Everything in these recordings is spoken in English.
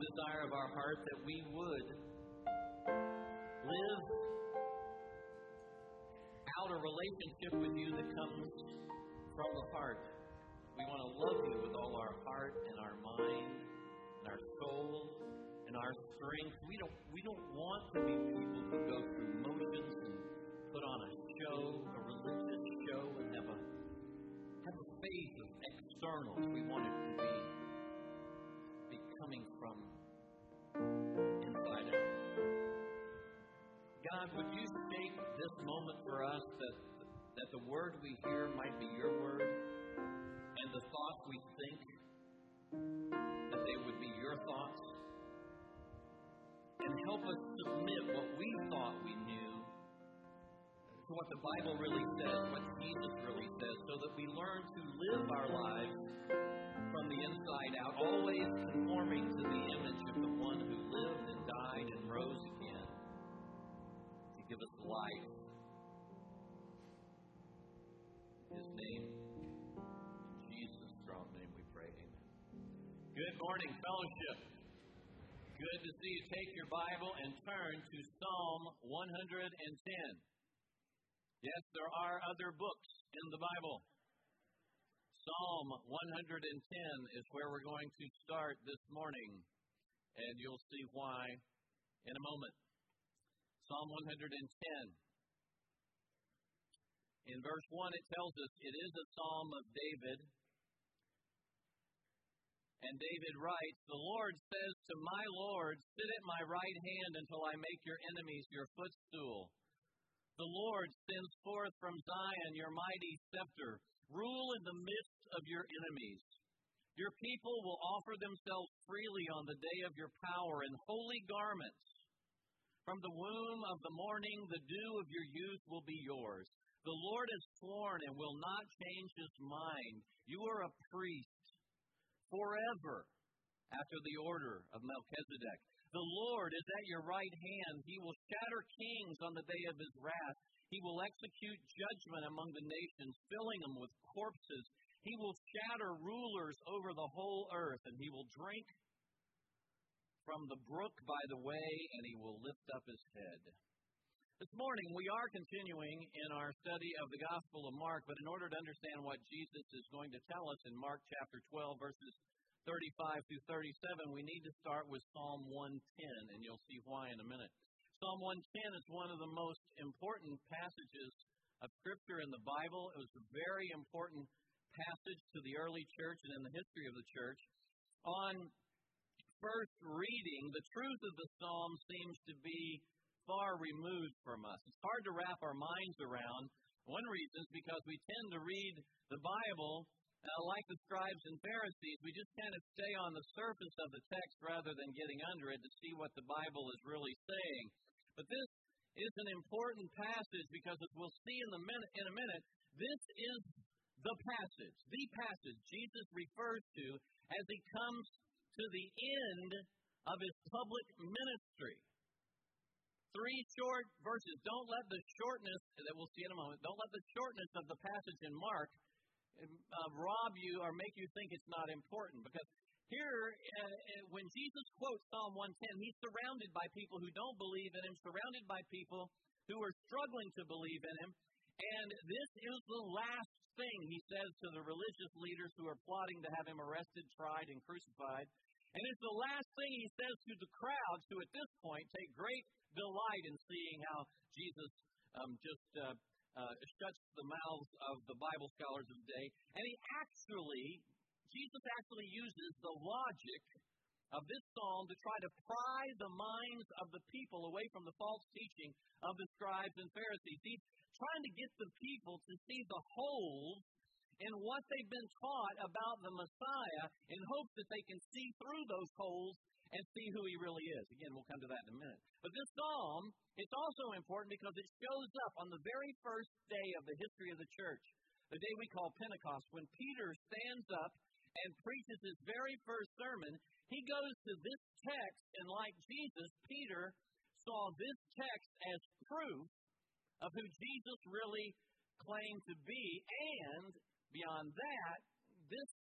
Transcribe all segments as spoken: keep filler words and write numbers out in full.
desire of our heart that we would live out a relationship with you that comes from the heart. We want to love you with all our heart and our mind and our soul and our strength. We don't we don't want to be people who go through motions and put on a show, a religious show, and have a have a faith of externals. We want it to be, be coming from inside out. God, would you shape this moment for us that that the word we hear might be your word, and the thoughts we think, that they would be your thoughts, and help us submit what we thought we knew to what the Bible really says, what Jesus really says, so that we learn to live our lives from the inside out, always conforming to the image of the one who lived and died and rose again to give us life. In His name, in Jesus' strong name we pray, amen. Good morning, fellowship. Good to see you. Take your Bible and turn to Psalm one hundred ten. Yes, there are other books in the Bible. Psalm one hundred ten is where we're going to start this morning, and you'll see why in a moment. Psalm one hundred ten. In verse one, it tells us it is a psalm of David. And David writes, "The Lord says to my Lord, sit at my right hand until I make your enemies your footstool. The Lord sends forth from Zion your mighty scepter. Rule in the midst of your enemies. Your people will offer themselves freely on the day of your power in holy garments. From the womb of the morning, the dew of your youth will be yours. The Lord has sworn and will not change his mind. You are a priest forever after the order of Melchizedek. The Lord is at your right hand. He will shatter kings on the day of his wrath. He will execute judgment among the nations, filling them with corpses. He will shatter rulers over the whole earth, and he will drink from the brook by the way, and he will lift up his head." This morning, we are continuing in our study of the Gospel of Mark, but in order to understand what Jesus is going to tell us in Mark chapter twelve, verses thirty-five through thirty-seven, we need to start with Psalm one ten, and you'll see why in a minute. Psalm one ten is one of the most important passages of Scripture in the Bible. It was a very important passage to the early church and in the history of the church. On first reading, the truth of the Psalm seems to be far removed from us. It's hard to wrap our minds around. One reason is because we tend to read the Bible uh, like the scribes and Pharisees. We just kind of stay on the surface of the text rather than getting under it to see what the Bible is really saying. But this is an important passage because, as we'll see in, the minute, in a minute, this is the passage, the passage Jesus refers to as he comes to the end of his public ministry. Three short verses. Don't let the shortness, that we'll see in a moment, don't let the shortness of the passage in Mark uh, rob you or make you think it's not important. Because here, uh, when Jesus quotes Psalm one ten, he's surrounded by people who don't believe in him, surrounded by people who are struggling to believe in him. And this is the last thing he says to the religious leaders who are plotting to have him arrested, tried, and crucified. And it's the last thing he says to the crowds who at this point take great delight in seeing how Jesus um, just uh, uh, shuts the mouths of the Bible scholars of the day. And he actually, Jesus actually uses the logic of this psalm to try to pry the minds of the people away from the false teaching of the scribes and Pharisees. He's trying to get the people to see the holes in what they've been taught about the Messiah in hopes that they can see through those holes and see who he really is. Again, we'll come to that in a minute. But this psalm, it's also important because it shows up on the very first day of the history of the church, the day we call Pentecost, when Peter stands up and preaches his very first sermon. He goes to this text, and like Jesus, Peter saw this text as proof of who Jesus really claimed to be, and beyond that, this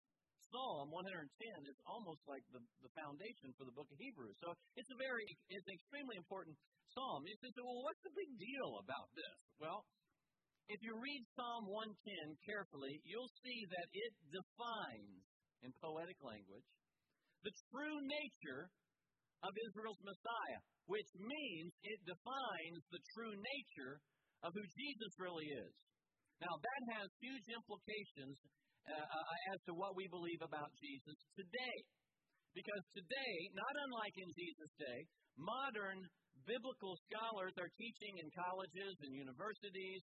Psalm one hundred ten is almost like the, the foundation for the book of Hebrews. So it's a very, it's an extremely important psalm. You say, well, what's the big deal about this? Well, if you read Psalm one ten carefully, you'll see that it defines, in poetic language, the true nature of Israel's Messiah, which means it defines the true nature of who Jesus really is. Now, that has huge implications uh, as to what we believe about Jesus today. Because today, not unlike in Jesus' day, modern biblical scholars are teaching in colleges and universities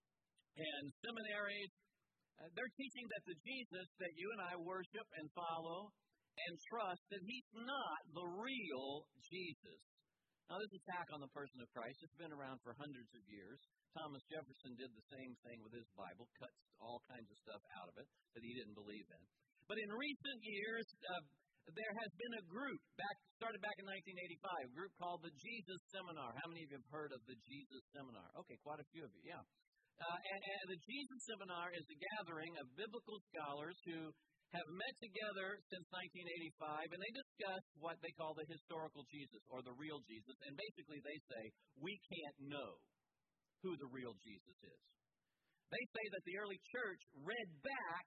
and seminaries. Uh, they're teaching that the Jesus that you and I worship and follow and trust, that he's not the real Jesus. Now, this attack on the person of Christ has been around for hundreds of years. Thomas Jefferson did the same thing with his Bible, cut all kinds of stuff out of it that he didn't believe in. But in recent years, uh, there has been a group, back started back in nineteen eighty-five, a group called the Jesus Seminar. How many of you have heard of the Jesus Seminar? Okay, quite a few of you, yeah. Uh, and, and the Jesus Seminar is a gathering of biblical scholars who have met together since nineteen eighty-five, and they discuss what they call the historical Jesus, or the real Jesus. And basically they say, we can't know who the real Jesus is. They say that the early church read back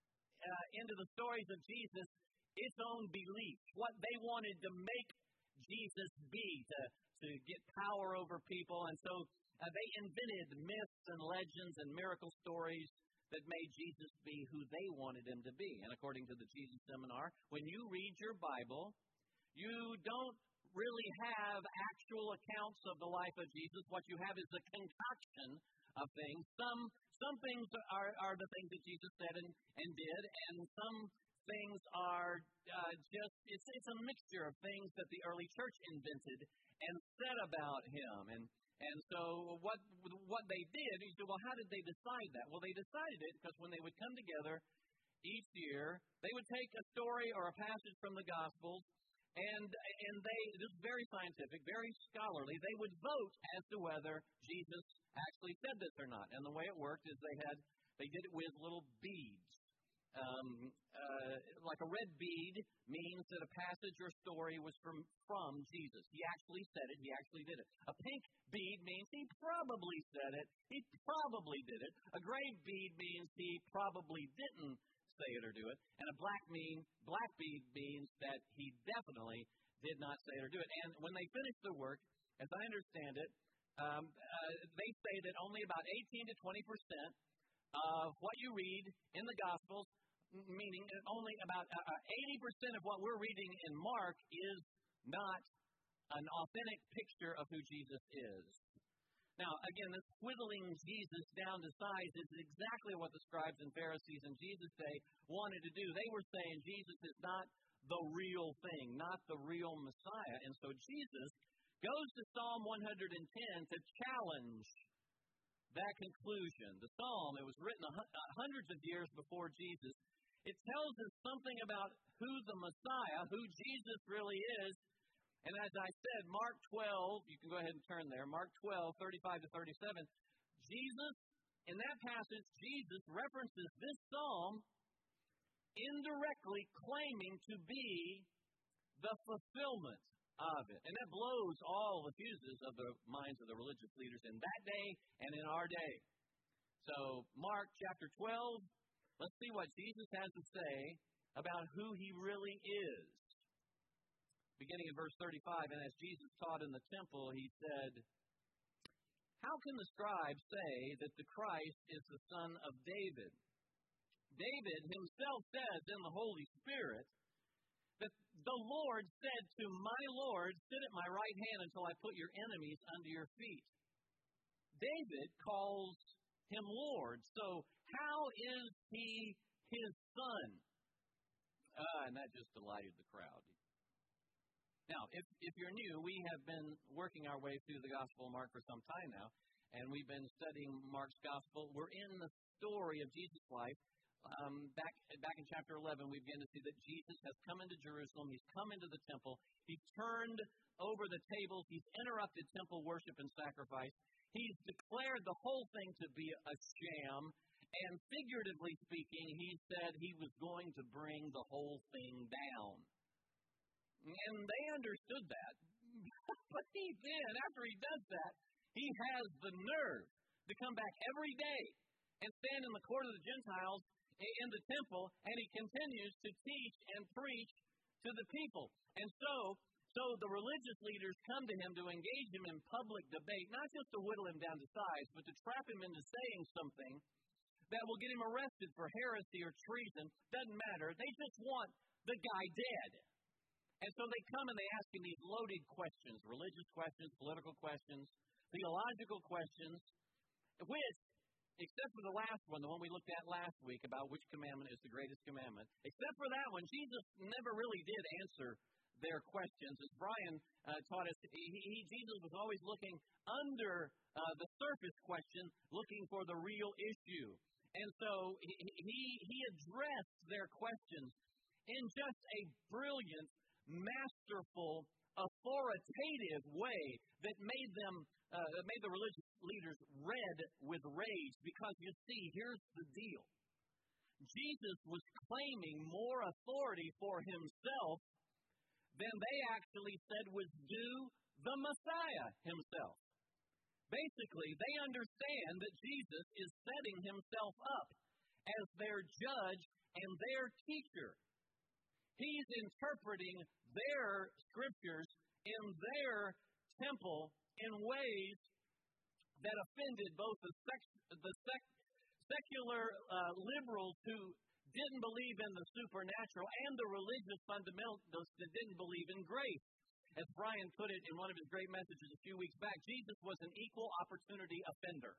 uh, into the stories of Jesus its own belief, what they wanted to make Jesus be, to, to get power over people. And so uh, they invented myths and legends and miracle stories that made Jesus be who they wanted him to be. And according to the Jesus Seminar, when you read your Bible, you don't really have actual accounts of the life of Jesus. What you have is a concoction of things. Some some things are, are the things that Jesus said and, and did, and some things are uh, just, it's, it's a mixture of things that the early church invented and said about him. And And so what what they did, you say, well, how did they decide that? Well, they decided it because when they would come together each year, they would take a story or a passage from the Gospels, and and they, this is very scientific, very scholarly, they would vote as to whether Jesus actually said this or not. And the way it worked is they had, they did it with little beads. Um, uh, like a red bead means that a passage or story was from, from Jesus. He actually said it. He actually did it. A pink bead means he probably said it. He probably did it. A gray bead means he probably didn't say it or do it. And a black mean black bead means that he definitely did not say it or do it. And when they finished the work, as I understand it, um, uh, they say that only about eighteen to twenty percent of what you read in the Gospels, meaning only about uh, eighty percent of what we're reading in Mark is not an authentic picture of who Jesus is. Now, again, this whittling Jesus down to size is exactly what the scribes and Pharisees in Jesus' day wanted to do. They were saying Jesus is not the real thing, not the real Messiah. And so Jesus goes to Psalm one hundred ten to challenge that conclusion. The psalm, it was written hundreds of years before Jesus. It tells us something about who the Messiah, who Jesus really is. And as I said, Mark twelve, you can go ahead and turn there, Mark twelve, thirty-five to thirty-seven, Jesus, in that passage, Jesus references this psalm indirectly claiming to be the fulfillment of it. And that blows all the fuses of the minds of the religious leaders in that day and in our day. So, Mark chapter twelve, let's see what Jesus has to say about who he really is. Beginning in verse thirty-five, and as Jesus taught in the temple, he said, "How can the scribes say that the Christ is the son of David? David himself says in the Holy Spirit that the Lord said to my Lord, sit at my right hand until I put your enemies under your feet. David calls him Lord, so how is he his son?" Uh, and that just delighted the crowd. Now, if, if you're new, we have been working our way through the Gospel of Mark for some time now, and we've been studying Mark's Gospel. We're in the story of Jesus' life. Um, back back in chapter eleven, we begin to see that Jesus has come into Jerusalem. He's come into the temple. He's turned over the tables. He's interrupted temple worship and sacrifice. He's declared the whole thing to be a sham. And figuratively speaking, he said he was going to bring the whole thing down. And they understood that. But he then, after he does that, he has the nerve to come back every day and stand in the court of the Gentiles in the temple, and he continues to teach and preach to the people. And so, so the religious leaders come to him to engage him in public debate, not just to whittle him down to size, but to trap him into saying something that will get him arrested for heresy or treason. Doesn't matter. They just want the guy dead. And so they come and they ask him these loaded questions, religious questions, political questions, theological questions, which, except for the last one, the one we looked at last week about which commandment is the greatest commandment, except for that one, Jesus never really did answer their questions. As Brian uh, taught us, he, he, Jesus was always looking under uh, the surface question, looking for the real issue. And so he, he, he addressed their questions in just a brilliant, masterful, authoritative way that made them, uh, that made the religious leaders red with rage. Because you see, here's the deal: Jesus was claiming more authority for himself than they actually said was due the Messiah himself. Basically, they understand that Jesus is setting himself up as their judge and their teacher. He's interpreting their scriptures in their temple in ways that offended both the, sec- the sec- secular uh, liberals who didn't believe in the supernatural and the religious fundamentalists that didn't believe in grace. As Brian put it in one of his great messages a few weeks back, Jesus was an equal opportunity offender.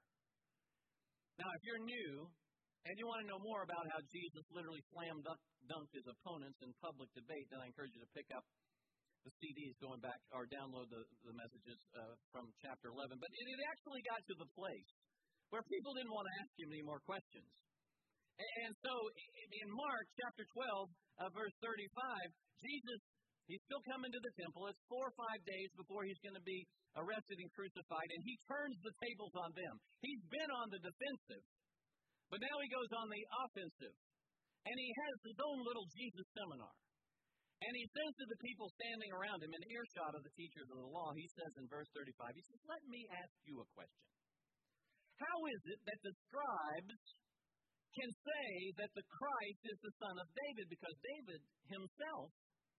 Now, if you're new and you want to know more about how Jesus literally slam dunked his opponents in public debate, then I encourage you to pick up the C Ds going back, or download the, the messages uh, from chapter eleven. But it, it actually got to the place where people didn't want to ask him any more questions. And, and so in Mark chapter twelve, uh, verse thirty-five, Jesus, he's still coming to the temple. It's four or five days before he's going to be arrested and crucified, and he turns the tables on them. He's been on the defensive, but now he goes on the offensive. And he has his own little Jesus seminar. And he says to the people standing around him, in earshot of the teachers of the law, he says in verse thirty-five, he says, "Let me ask you a question. How is it that the scribes can say that the Christ is the son of David?" Because David himself,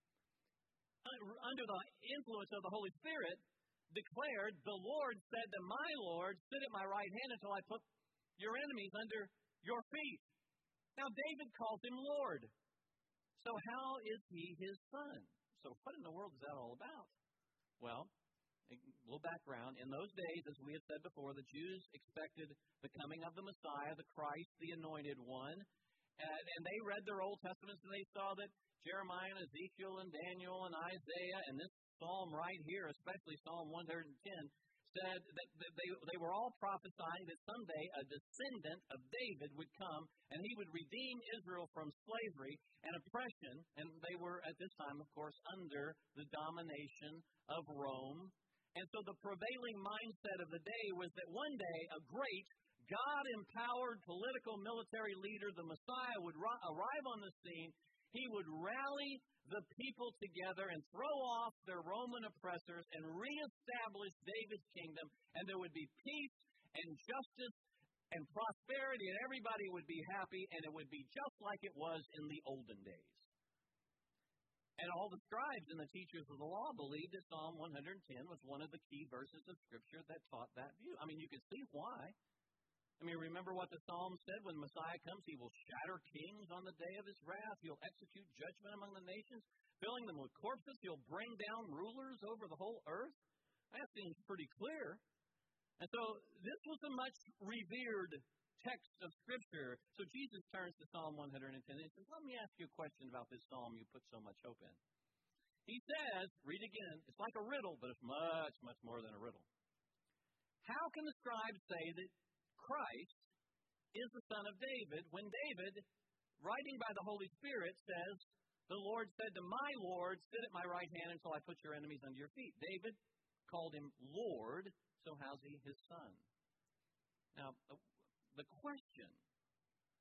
under the influence of the Holy Spirit, declared, "The Lord said to my Lord, sit at my right hand until I put your enemies under your feet." Now David calls him Lord. So how is he his son? So what in the world is that all about? Well, a little background. In those days, as we had said before, the Jews expected the coming of the Messiah, the Christ, the Anointed One. And, and they read their Old Testaments and they saw that Jeremiah and Ezekiel and Daniel and Isaiah and this psalm right here, especially Psalm one ten, said that they, they were all prophesying that someday a descendant of David would come and he would redeem Israel from slavery and oppression. And they were, at this time, of course, under the domination of Rome. And so the prevailing mindset of the day was that one day a great God-empowered political military leader, the Messiah, would ri- arrive on the scene. He would rally the people together and throw off their Roman oppressors and reestablish David's kingdom, and there would be peace and justice and prosperity, and everybody would be happy, and it would be just like it was in the olden days. And all the scribes and the teachers of the law believed that Psalm one ten was one of the key verses of Scripture that taught that view. I mean, you can see why. I mean, remember what the Psalm said? When Messiah comes, he will shatter kings on the day of his wrath. He'll execute judgment among the nations, filling them with corpses. He'll bring down rulers over the whole earth. That seems pretty clear. And so this was a much revered text of Scripture. So Jesus turns to Psalm one ten and says, "Let me ask you a question about this psalm you put so much hope in." He says, read again, it's like a riddle, but it's much, much more than a riddle. How can the scribes say that Christ is the son of David when David, writing by the Holy Spirit, says, "The Lord said to my Lord, sit at my right hand until I put your enemies under your feet"? David called him Lord, so how's he his son? Now, the question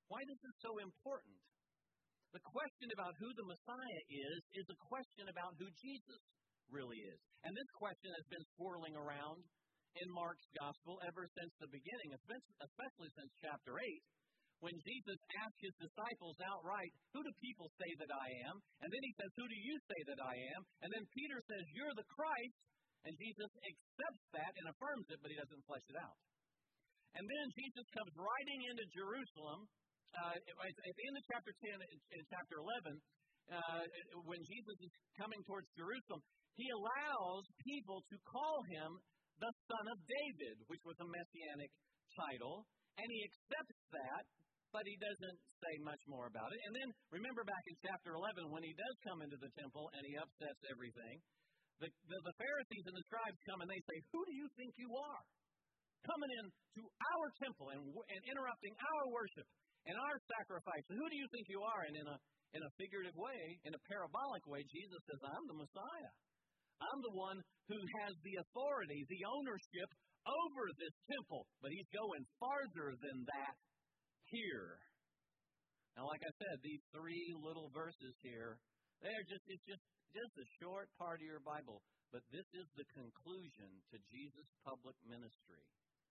Why is this so important? The question about who the Messiah is is a question about who Jesus really is. And this question has been swirling around in Mark's gospel ever since the beginning, especially since chapter eight, when Jesus asked his disciples outright, who do people say that I am? And then he says, who do you say that I am? And then Peter says, you're the Christ. And Jesus accepts that and affirms it, but he doesn't flesh it out. And then Jesus comes riding into Jerusalem. Uh, at the end of chapter ten and chapter eleven, uh, when Jesus is coming towards Jerusalem, he allows people to call him the Son of David, which was a messianic title, and he accepts that, but he doesn't say much more about it. And then, remember back in chapter eleven, when he does come into the temple and he upsets everything, the, the, the Pharisees and the scribes come and they say, who do you think you are? Coming into our temple and, and interrupting our worship and our sacrifice. Who do you think you are? And in a, in a figurative way, in a parabolic way, Jesus says, I'm the Messiah. I'm the one who has the authority, the ownership over this temple. But he's going farther than that here. Now, like I said, these three little verses here, they're just, it's just, just a short part of your Bible. But this is the conclusion to Jesus' public ministry.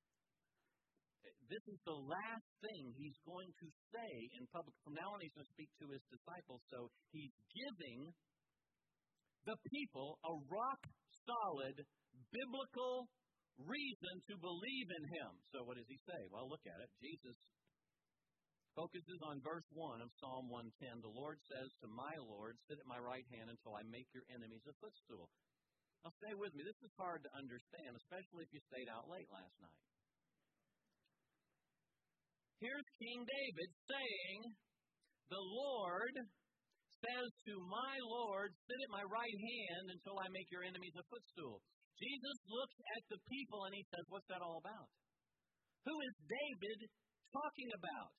This is the last thing he's going to say in public. From now on, he's going to speak to his disciples. So he's giving the people a rock-solid, biblical reason to believe in him. So what does he say? Well, look at it. Jesus focuses on verse one of Psalm one ten. The Lord says to my Lord, sit at my right hand until I make your enemies a footstool. Now stay with me. This is hard to understand, especially if you stayed out late last night. Here's King David saying, the Lord says to my Lord, sit at my right hand until I make your enemies a footstool. Jesus looks at the people and he says, what's that all about? Who is David talking about?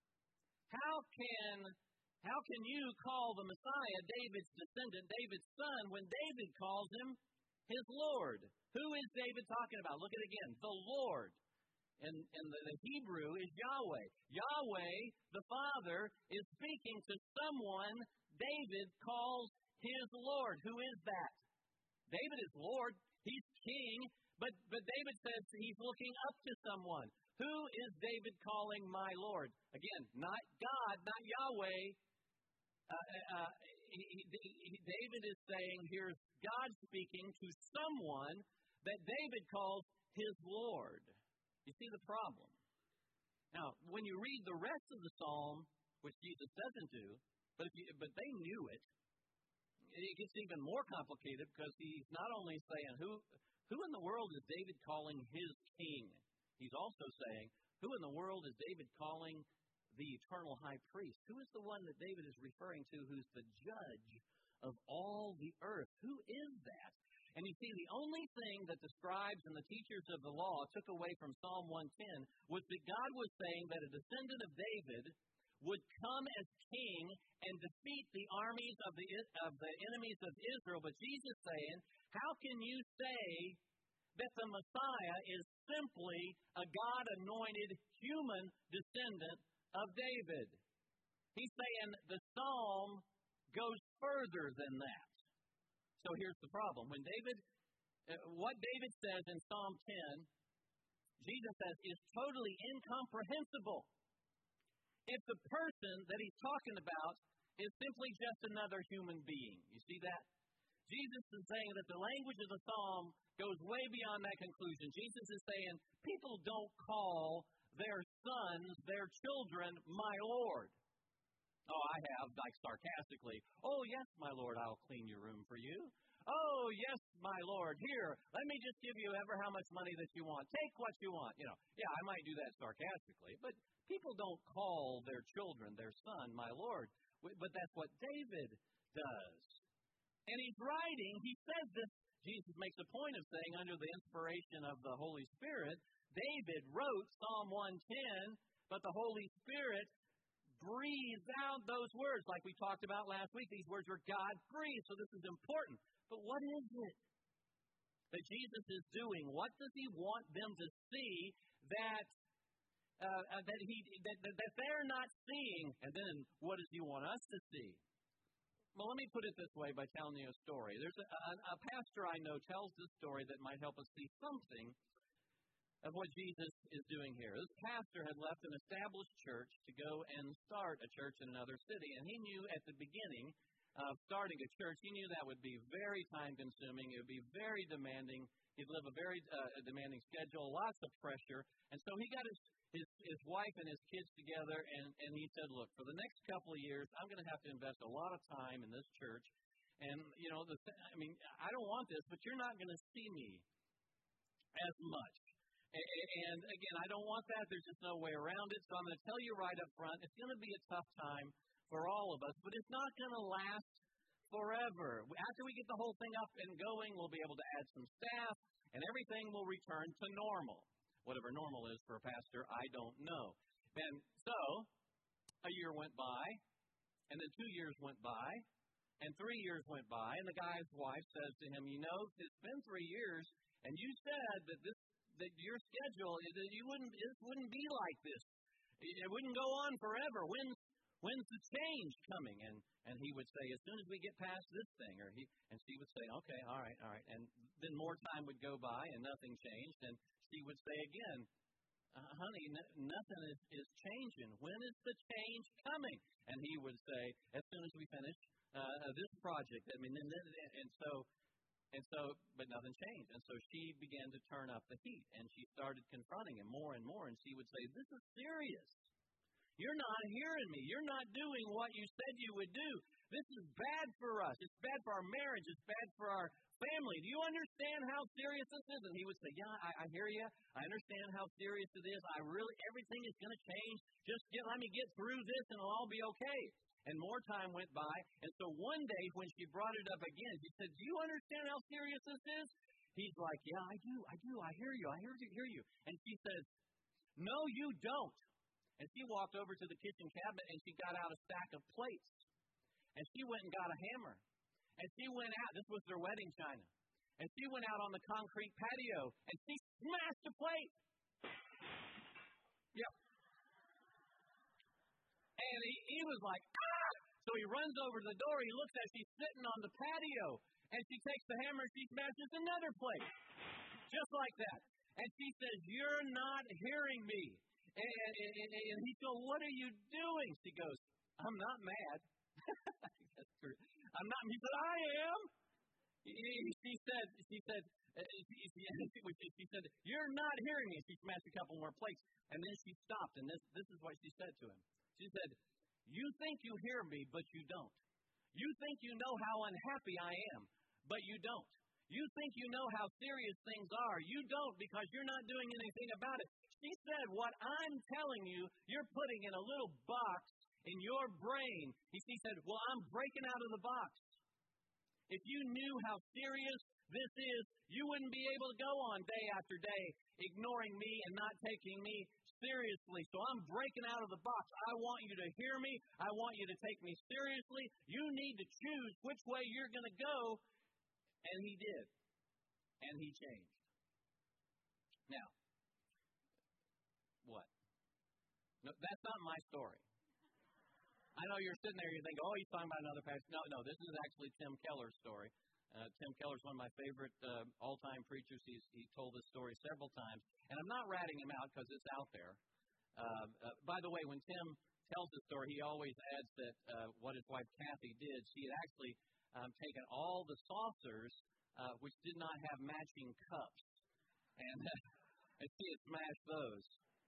How can, how can you call the Messiah David's descendant, David's son, when David calls him his Lord? Who is David talking about? Look at it again. The Lord. And, and the, the Hebrew is Yahweh. Yahweh, the Father, is speaking to someone David calls his Lord. Who is that? David is Lord. He's king. But, but David says he's looking up to someone. Who is David calling my Lord? Again, not God, not Yahweh. Uh, uh, he, he, he, David is saying here's God speaking to someone that David calls his Lord. You see the problem. Now, when you read the rest of the psalm, which Jesus doesn't do, but if you, but they knew it, it gets even more complicated because he's not only saying, who, who in the world is David calling his king? He's also saying, who in the world is David calling the eternal high priest? Who is the one that David is referring to who's the judge of all the earth? Who is that? And you see, the only thing that the scribes and the teachers of the law took away from Psalm one ten was that God was saying that a descendant of David would come as king and defeat the armies of the of the enemies of Israel. But Jesus saying, how can you say that the Messiah is simply a God-anointed human descendant of David? He's saying the psalm goes further than that. So here's the problem. When David, uh, what David says in Psalm ten, Jesus says, is totally incomprehensible if the person that he's talking about is simply just another human being. You see that? Jesus is saying that the language of the psalm goes way beyond that conclusion. Jesus is saying people don't call their sons, their children, my Lord. Oh, I have, like sarcastically, oh, yes, my Lord, I'll clean your room for you. Oh, yes, my Lord, here, let me just give you ever how much money that you want. Take what you want. You know, yeah, I might do that sarcastically, but people don't call their children, their son, my Lord. But that's what David does. And he's writing, he says this, Jesus makes a point of saying under the inspiration of the Holy Spirit, David wrote Psalm one ten, but the Holy Spirit breathes out those words like we talked about last week. These words were God-breathed, so this is important. But what is it that Jesus is doing? What does he want them to see that uh, that he that, that, that they're not seeing. And then what does he want us to see? Well, let me put it this way by telling you a story. There's a, a, a pastor I know tells this story that might help us see something of what Jesus is doing here. This pastor had left an established church to go and start a church in another city, and he knew at the beginning of starting a church, he knew that would be very time-consuming. It would be very demanding. He'd live a very uh, demanding schedule, lots of pressure. And so he got his, his, his wife and his kids together, and, and he said, look, for the next couple of years, I'm going to have to invest a lot of time in this church. And, you know, the, I mean, I don't want this, but you're not going to see me as much. And, again, I don't want that. There's just no way around it. So I'm going to tell you right up front, it's going to be a tough time for all of us, but it's not going to last forever. After we get the whole thing up and going, we'll be able to add some staff, and everything will return to normal. Whatever normal is for a pastor, I don't know. And so a year went by, and then two years went by, and three years went by, and the guy's wife says to him, you know, it's been three years, and you said that this that your schedule, that you wouldn't, it wouldn't be like this. It wouldn't go on forever. When's, when's the change coming? And, and he would say, as soon as we get past this thing. Or he, and she would say, okay, all right, all right. And then more time would go by and nothing changed. And she would say again, uh, honey, n- nothing is, is changing. When is the change coming? And he would say, as soon as we finish uh, this project. I mean, and, and, and so... And so, but nothing changed. And so she began to turn up the heat, and she started confronting him more and more, and she would say, this is serious. You're not hearing me. You're not doing what you said you would do. This is bad for us. It's bad for our marriage. It's bad for our family. Do you understand how serious this is? And he would say, yeah, I, I hear you. I understand how serious it is. I really, everything is going to change. Just get, let me get through this, and it'll all be okay. And more time went by, and so one day when she brought it up again, she said, do you understand how serious this is? He's like, yeah, I do, I do, I hear you, I hear you, hear you. And she says, no, you don't. And she walked over to the kitchen cabinet, and she got out a stack of plates. And she went and got a hammer. And she went out, this was their wedding china. And she went out on the concrete patio, and she smashed a plate. Yep. And he, he was like, ah! So he runs over to the door. He looks at her. She's sitting on the patio. And she takes the hammer and she smashes another plate. Just like that. And she says, you're not hearing me. And, and, and, and he goes, what are you doing? She goes, I'm not mad. That's true. I'm not. He said, I am. She said, she said, she, she, she said, you're not hearing me. She smashed a couple more plates. And then she stopped. And this, this is what she said to him. She said, you think you hear me, but you don't. You think you know how unhappy I am, but you don't. You think you know how serious things are. You don't, because you're not doing anything about it. She said, what I'm telling you, you're putting in a little box in your brain. She said, well, I'm breaking out of the box. If you knew how serious this is, you wouldn't be able to go on day after day ignoring me and not taking me seriously. So I'm breaking out of the box. I want you to hear me. I want you to take me seriously. You need to choose which way you're going to go. And he did. And he changed. Now, what? No, that's not my story. I know you're sitting there, you think, oh, he's talking about another pastor. No, no, this is actually Tim Keller's story. Uh, Tim Keller's one of my favorite uh, all-time preachers. He's he told this story several times. And I'm not ratting him out because it's out there. Uh, uh, by the way, when Tim tells the story, he always adds that uh, what his wife Kathy did, she had actually um, taken all the saucers, uh, which did not have matching cups, and, uh, and she had smashed those.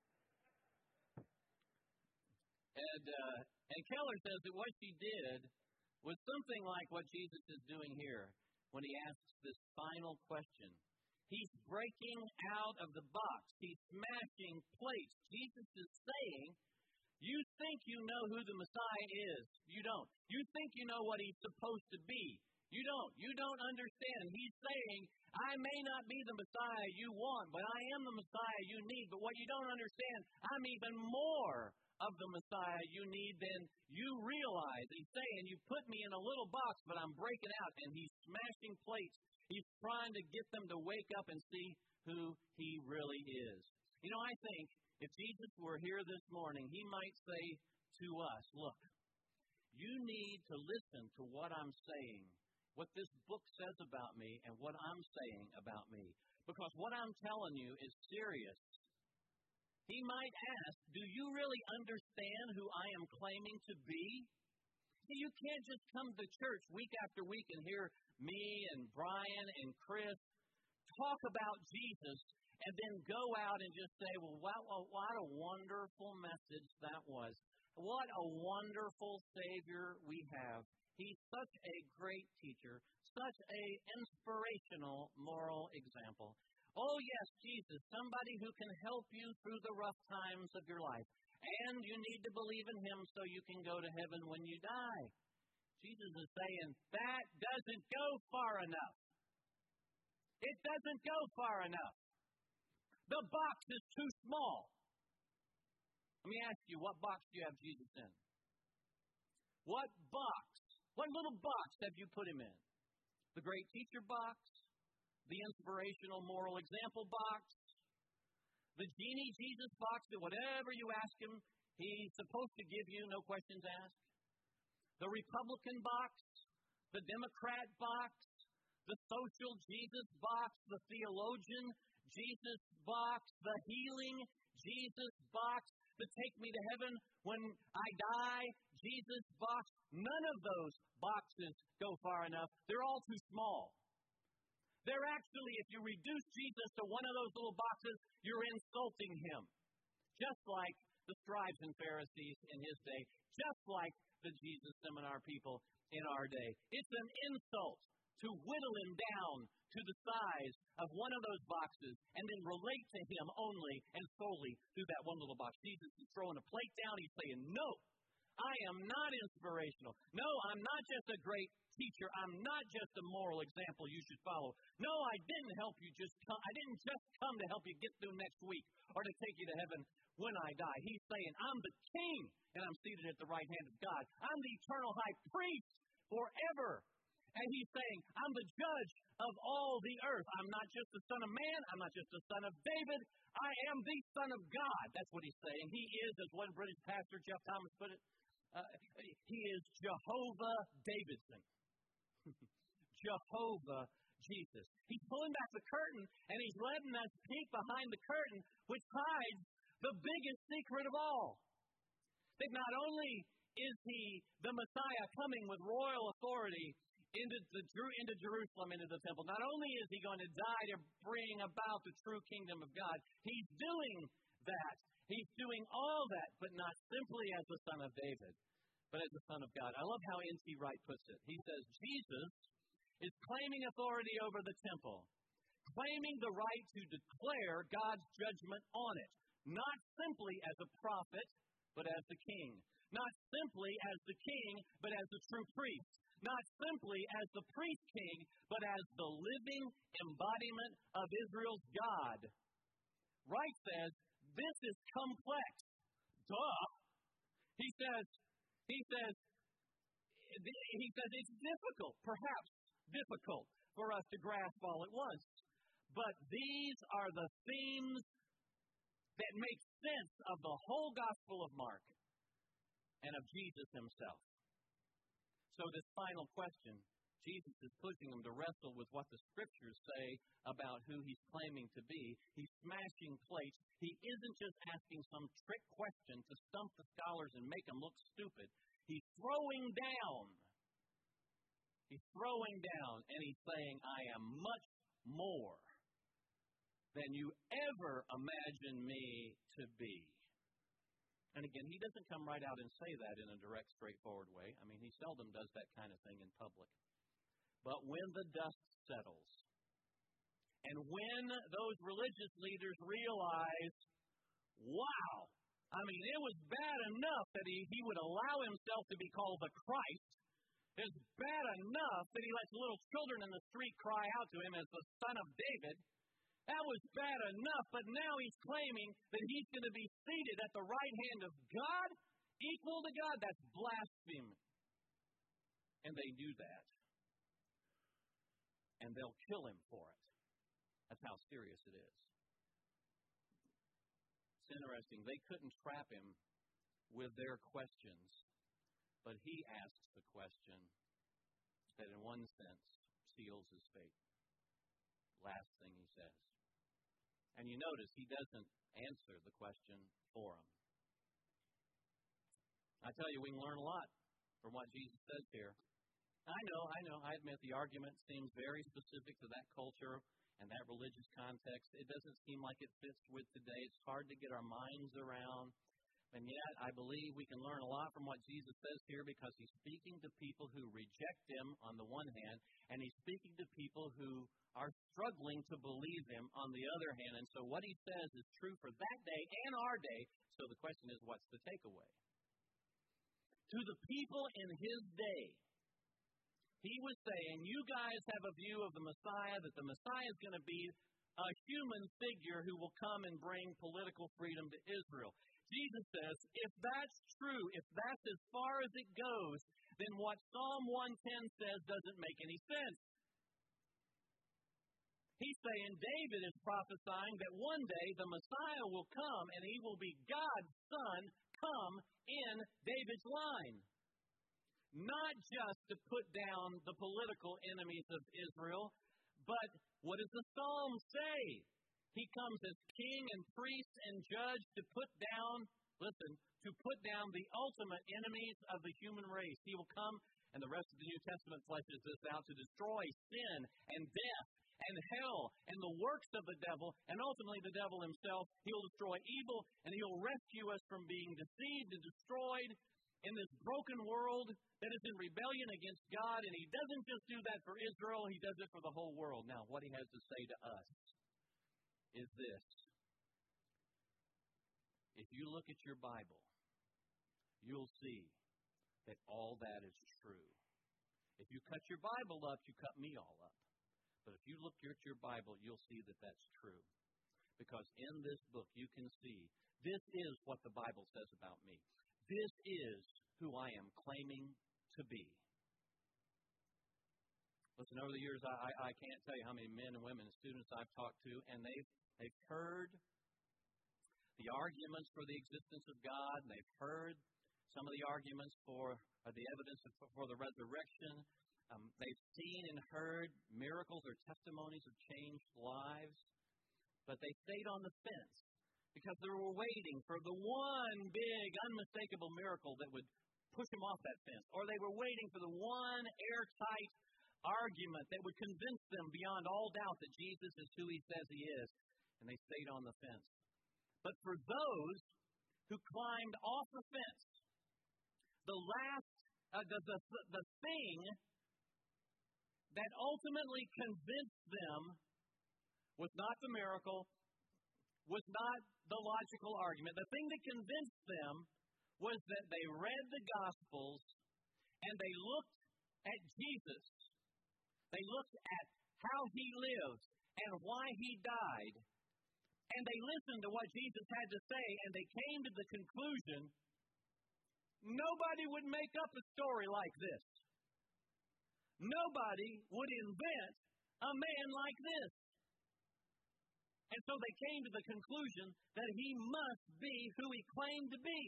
And, uh, and Keller says that what she did was something like what Jesus is doing here when he asks this final question. He's breaking out of the box. He's smashing plates. Jesus is saying, you think you know who the Messiah is. You don't. You think you know what he's supposed to be. You don't. You don't understand. He's saying, I may not be the Messiah you want, but I am the Messiah you need. But what you don't understand, I'm even more of the Messiah you need than you realize. He's saying, you put me in a little box, but I'm breaking out. And he's smashing plates. He's trying to get them to wake up and see who he really is. You know, I think If Jesus were here this morning, he might say to us, look, you need to listen to what I'm saying, what this book says about me, and what I'm saying about me. Because what I'm telling you is serious. He might ask, do you really understand who I am claiming to be? See, you can't just come to church week after week and hear me and Brian and Chris talk about Jesus and then go out and just say, well, wow, what a wonderful message that was. What a wonderful Savior we have. He's such a great teacher, such an inspirational moral example. Oh, yes, Jesus, somebody who can help you through the rough times of your life. And you need to believe in him so you can go to heaven when you die. Jesus is saying, that doesn't go far enough. It doesn't go far enough. The box is too small. Let me ask you, what box do you have Jesus in? What box? What little box have you put him in? The great teacher box? The inspirational moral example box? The genie Jesus box that whatever you ask him, he's supposed to give you, no questions asked? The Republican box? The Democrat box? The social Jesus box? The theologian Jesus box? The healing Jesus box? The take me to heaven when I die Jesus box? None of those boxes go far enough. They're all too small. They're actually, if you reduce Jesus to one of those little boxes, you're insulting him. Just like the scribes and Pharisees in his day, just like the Jesus seminar people in our day. It's an insult to whittle him down to the size of one of those boxes and then relate to him only and solely through that one little box. Jesus is throwing a plate down. He's saying, no, I am not inspirational. No, I'm not just a great teacher. I'm not just a moral example you should follow. No, I didn't help you just come. I didn't just come to help you get through next week or to take you to heaven when I die. He's saying, I'm the king and I'm seated at the right hand of God. I'm the eternal high priest forever. And he's saying, I'm the judge of all the earth. I'm not just the son of man. I'm not just the son of David. I am the son of God. That's what he's saying. He is, as one British pastor, Jeff Thomas, put it, uh, he is Jehovah Davidson. Jehovah Jesus. He's pulling back the curtain, and he's letting us peek behind the curtain, which hides the biggest secret of all. That not only is he the Messiah coming with royal authority into the into Jerusalem, into the temple, not only is he going to die to bring about the true kingdom of God, he's doing that. He's doing all that, but not simply as the son of David, but as the son of God. I love how N T Wright puts it. He says, Jesus is claiming authority over the temple, claiming the right to declare God's judgment on it, not simply as a prophet, but as the king. Not simply as the king, but as the true priest. Not simply as the priest king, but as the living embodiment of Israel's God. Wright says, this is complex. Duh. He says, he says, he says it's difficult, perhaps difficult for us to grasp all at once. But these are the themes that make sense of the whole Gospel of Mark and of Jesus himself. So this final question, Jesus is pushing them to wrestle with what the Scriptures say about who he's claiming to be. He's smashing plates. He isn't just asking some trick question to stump the scholars and make them look stupid. He's throwing down. He's throwing down, and he's saying, I am much more than you ever imagined me to be. And again, he doesn't come right out and say that in a direct, straightforward way. I mean, he seldom does that kind of thing in public. But when the dust settles, and when those religious leaders realize, wow, I mean, it was bad enough that he, he would allow himself to be called the Christ. It's bad enough that he lets little children in the street cry out to him as the son of David. That was bad enough, but now he's claiming that he's going to be seated at the right hand of God, equal to God. That's blasphemy. And they do that. And they'll kill him for it. That's how serious it is. It's interesting. They couldn't trap him with their questions, but he asks the question that in one sense seals his fate. Last thing he says. And you notice he doesn't answer the question for him. I tell you, we can learn a lot from what Jesus says here. I know, I know, I admit the argument seems very specific to that culture and that religious context. It doesn't seem like it fits with today. It's hard to get our minds around. And yet, I believe we can learn a lot from what Jesus says here because he's speaking to people who reject him on the one hand, and he's speaking to people who are struggling to believe him on the other hand. And so what he says is true for that day and our day. So the question is, what's the takeaway? To the people in his day, he was saying, you guys have a view of the Messiah, that the Messiah is going to be a human figure who will come and bring political freedom to Israel. Jesus says, if that's true, if that's as far as it goes, then what Psalm one ten says doesn't make any sense. He's saying David is prophesying that one day the Messiah will come and he will be God's son come in David's line. Not just to put down the political enemies of Israel, but what does the Psalm say? He comes as king and priest and judge to put down, listen, to put down the ultimate enemies of the human race. He will come, and the rest of the New Testament fleshes this out, to destroy sin and death and hell and the works of the devil, and ultimately the devil himself. He'll destroy evil, and he'll rescue us from being deceived and destroyed in this broken world that is in rebellion against God. And he doesn't just do that for Israel, he does it for the whole world. Now, what he has to say to us is this. If you look at your Bible, you'll see that all that is true. If you cut your Bible up, you cut me all up. But if you look at your Bible, you'll see that that's true. Because in this book, you can see this is what the Bible says about me. This is who I am claiming to be. Listen, over the years, I, I, I can't tell you how many men and women and students I've talked to, and they've, they've heard the arguments for the existence of God, and they've heard some of the arguments for uh, the evidence of, for the resurrection. Um, they've seen and heard miracles or testimonies of changed lives, but they stayed on the fence because they were waiting for the one big, unmistakable miracle that would push them off that fence, or they were waiting for the one airtight argument that would convince them beyond all doubt that Jesus is who he says he is, and they stayed on the fence. But for those who climbed off the fence, the last, uh, the, the, the thing that ultimately convinced them was not the miracle, was not the logical argument. The thing that convinced them was that they read the Gospels and they looked at Jesus. They looked at how he lived and why he died. And they listened to what Jesus had to say, and they came to the conclusion, nobody would make up a story like this. Nobody would invent a man like this. And so they came to the conclusion that he must be who he claimed to be.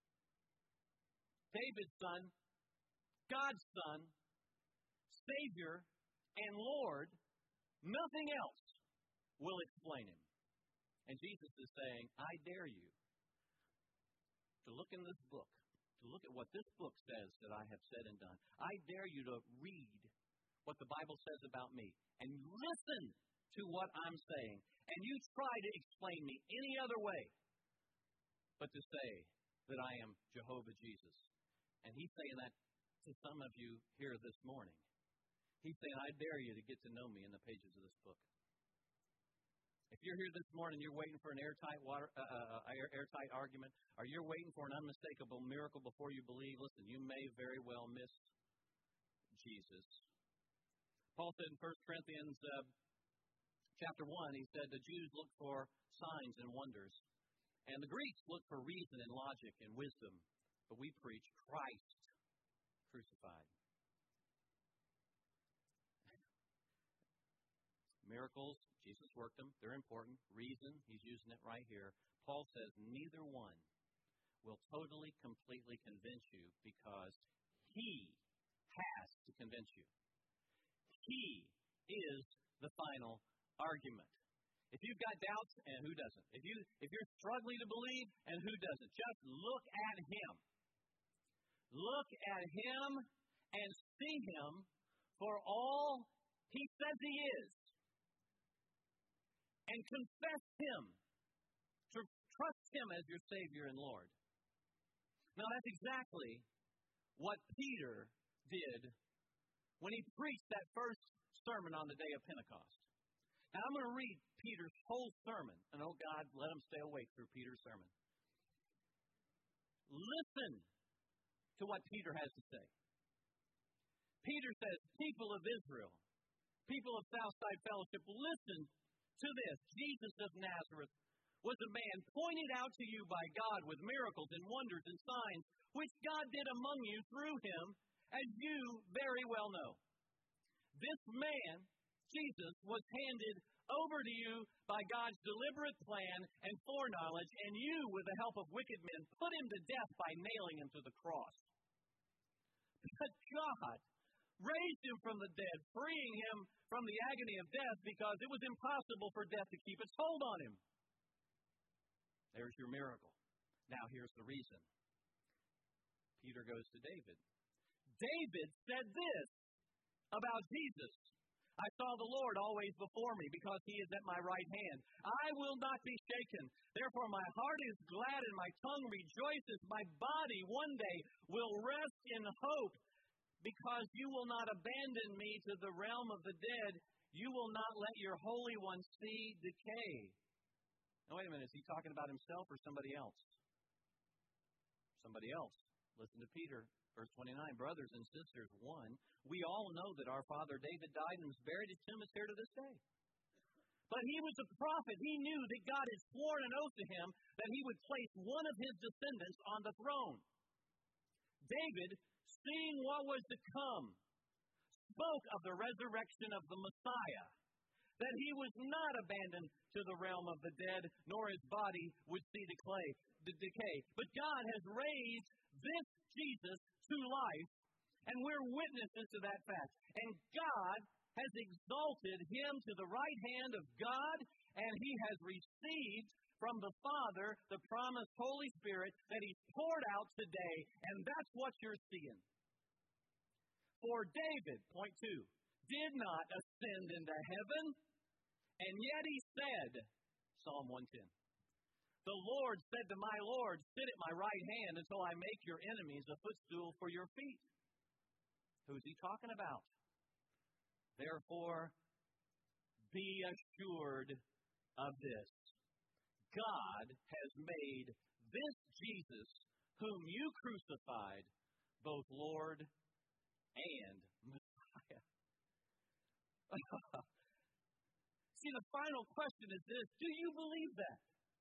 David's son, God's son, Savior, and Lord, nothing else will explain him. And Jesus is saying, I dare you to look in this book, to look at what this book says that I have said and done. I dare you to read what the Bible says about me and listen to what I'm saying. And you try to explain me any other way but to say that I am Jehovah Jesus. And he's saying that to some of you here this morning. He's saying, I dare you to get to know me in the pages of this book. If you're here this morning, you're waiting for an airtight water, uh, uh, air, airtight argument, or you're waiting for an unmistakable miracle before you believe, listen, you may very well miss Jesus. Paul said in First Corinthians uh, chapter one, he said the Jews look for signs and wonders, and the Greeks look for reason and logic and wisdom, but we preach Christ crucified. Miracles, Jesus worked them. They're important. Reason, he's using it right here. Paul says neither one will totally, completely convince you because he has to convince you. He is the final argument. If you've got doubts, and who doesn't? If, you, if you're struggling to believe, and who doesn't? Just look at him. Look at him and see him for all he says he is. And confess him. Trust him as your Savior and Lord. Now that's exactly what Peter did when he preached that first sermon on the day of Pentecost. Now I'm going to read Peter's whole sermon, and oh God, let him stay awake through Peter's sermon. Listen to what Peter has to say. Peter says, people of Israel, people of Southside Fellowship, listen to this. Jesus of Nazareth was a man pointed out to you by God with miracles and wonders and signs, which God did among you through him, as you very well know. This man, Jesus, was handed over to you by God's deliberate plan and foreknowledge, and you, with the help of wicked men, put him to death by nailing him to the cross. But God raised him from the dead, freeing him from the agony of death because it was impossible for death to keep its hold on him. There's your miracle. Now here's the reason. Peter goes to David. David said this about Jesus. I saw the Lord always before me because he is at my right hand. I will not be shaken. Therefore my heart is glad and my tongue rejoices. My body one day will rest in hope because you will not abandon me to the realm of the dead. You will not let your Holy One see decay. Now, wait a minute. Is he talking about himself or somebody else? Somebody else. Listen to Peter, verse twenty-nine. Brothers and sisters, one, we all know that our father David died and was buried. His tomb is here to this day. But he was a prophet. He knew that God had sworn an oath to him that he would place one of his descendants on the throne. David, seeing what was to come, spoke of the resurrection of the Messiah, that he was not abandoned to the realm of the dead, nor his body would see decay. decay. But God has raised this Jesus to life, and we're witnesses to that fact. And God has exalted him to the right hand of God, and he has received from the Father the promised Holy Spirit that he's poured out today, and that's what you're seeing. For David, point two, did not ascend into heaven, and yet he said, Psalm one ten, the Lord said to my Lord, sit at my right hand until I make your enemies a footstool for your feet. Who's he talking about? Therefore, be assured of this. God has made this Jesus, whom you crucified, both Lord and Messiah. See, the final question is this. Do you believe that?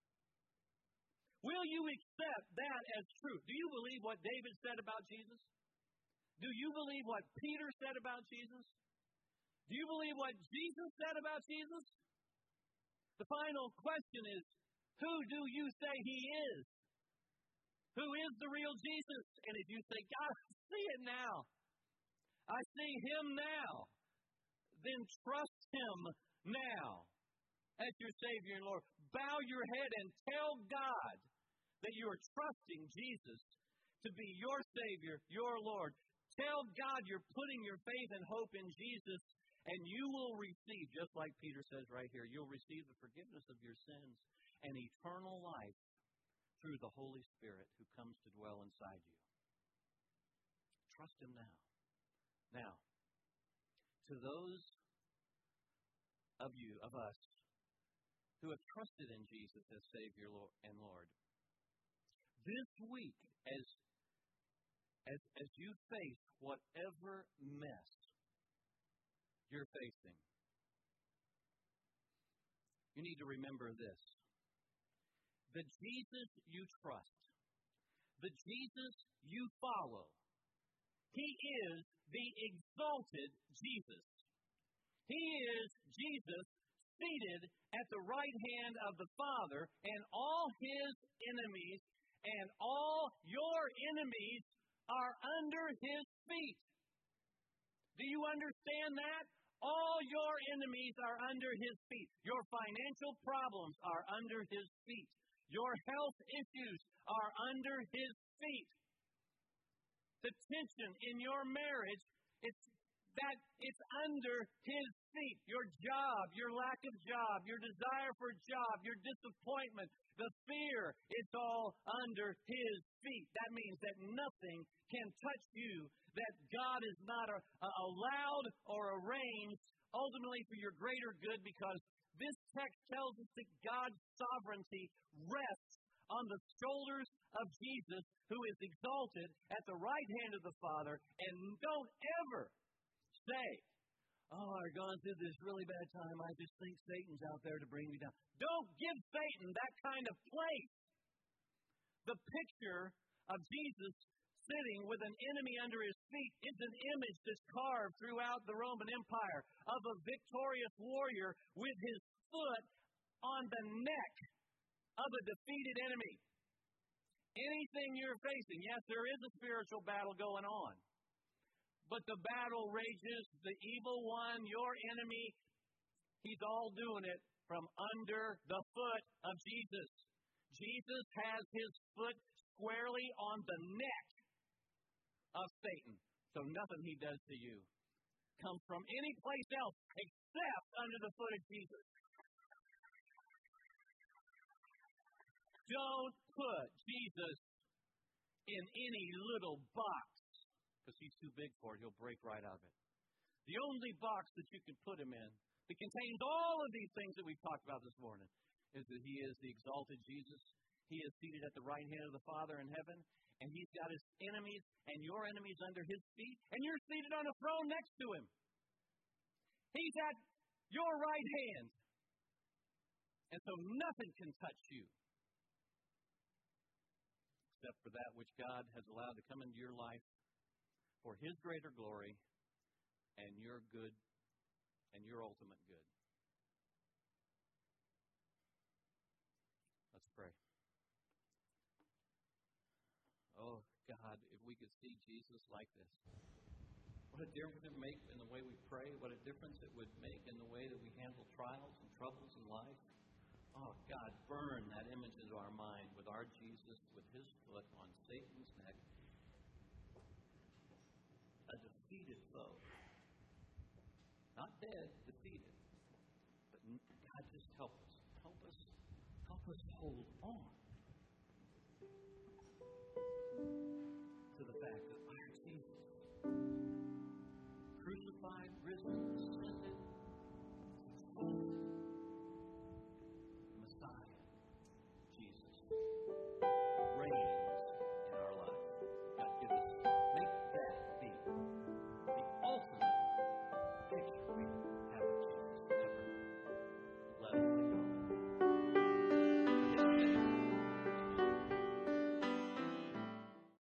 Will you accept that as truth? Do you believe what David said about Jesus? Do you believe what Peter said about Jesus? Do you believe what Jesus said about Jesus? The final question is, who do you say he is? Who is the real Jesus? And if you say, God, I see it now. I see him now. Then trust him now as your Savior and Lord. Bow your head and tell God that you are trusting Jesus to be your Savior, your Lord. Tell God you're putting your faith and hope in Jesus, and you will receive, just like Peter says right here, you'll receive the forgiveness of your sins and eternal life through the Holy Spirit who comes to dwell inside you. Trust him now. Now, to those of you, of us, who have trusted in Jesus as Savior and Lord, this week, as, as, as you face whatever mess you're facing, you need to remember this. The Jesus you trust, the Jesus you follow, he is the exalted Jesus. He is Jesus seated at the right hand of the Father, and all His enemies and all your enemies are under His feet. Do you understand that? All your enemies are under His feet. Your financial problems are under His feet. Your health issues are under His feet. The tension in your marriage, it's that it's under His feet. Your job, your lack of job, your desire for a job, your disappointment, the fear, it's all under His feet. That means that nothing can touch you that God is not a, a allowed or arranged ultimately for your greater good, because this text tells us that God's sovereignty rests on the shoulders of Jesus, who is exalted at the right hand of the Father. And don't ever say, oh, I've gone through this really bad time. I just think Satan's out there to bring me down. Don't give Satan that kind of place. The picture of Jesus sitting with an enemy under His feet is an image that's carved throughout the Roman Empire of a victorious warrior with his foot on the neck of a defeated enemy. Anything you're facing, yes, there is a spiritual battle going on. But the battle rages, the evil one, your enemy, he's all doing it from under the foot of Jesus. Jesus has His foot squarely on the neck of Satan. So nothing he does to you comes from any place else except under the foot of Jesus. Don't put Jesus in any little box, because He's too big for it. He'll break right out of it. The only box that you can put Him in that contains all of these things that we've talked about this morning is that He is the exalted Jesus. He is seated at the right hand of the Father in heaven, and He's got His enemies and your enemies under His feet, and you're seated on a throne next to Him. He's at your right hand. And so nothing can touch you except for that which God has allowed to come into your life for His greater glory and your good and your ultimate good. Let's pray. Oh, God, if we could see Jesus like this, what a difference it would make in the way we pray, what a difference it would make in the way that we handle trials and troubles in life. Oh, God, burn that image into our mind with our Jesus, with His foot on Satan's neck, a defeated foe. Not dead, defeated. But God, just help us. Help us. Help us hold on to the fact that our Jesus, crucified, risen, ascended, exalted, Messiah, Jesus, reigns in our life. God, give us, make that be the ultimate picture we